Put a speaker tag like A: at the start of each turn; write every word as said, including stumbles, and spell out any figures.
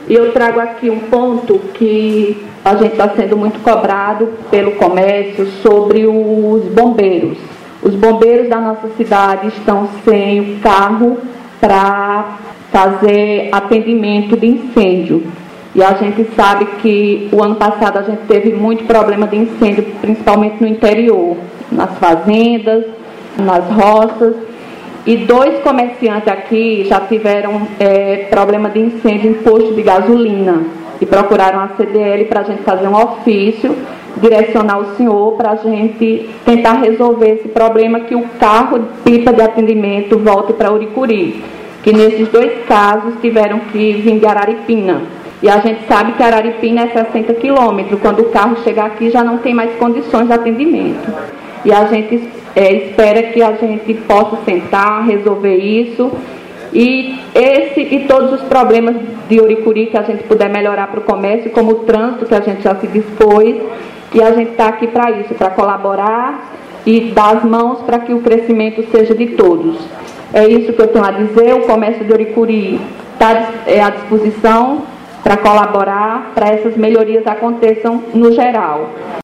A: E eu trago aqui um ponto que a gente está sendo muito cobrado pelo comércio sobre os bombeiros. Os bombeiros da nossa cidade estão sem carro para fazer atendimento de incêndio. E a gente sabe que o ano passado a gente teve muito problema de incêndio, principalmente no interior, nas fazendas, nas roças. E dois comerciantes aqui já tiveram é, problema de incêndio em posto de gasolina e procuraram a C D L para a gente fazer um ofício, direcionar o senhor para a gente tentar resolver esse problema, que o carro pipa de atendimento volte para Uricuri, que nesses dois casos tiveram que vir de Araripina. E a gente sabe que Araripina é sessenta quilômetros, quando o carro chegar aqui já não tem mais condições de atendimento. E a gente é, espera que a gente possa sentar, resolver isso, e esse e todos os problemas de Uricuri que a gente puder melhorar para o comércio, como o trânsito, que a gente já se dispôs, e a gente está aqui para isso, para colaborar e dar as mãos para que o crescimento seja de todos. É isso que eu tenho a dizer. O comércio de Uricuri está é, à disposição para colaborar, para essas melhorias aconteçam no geral.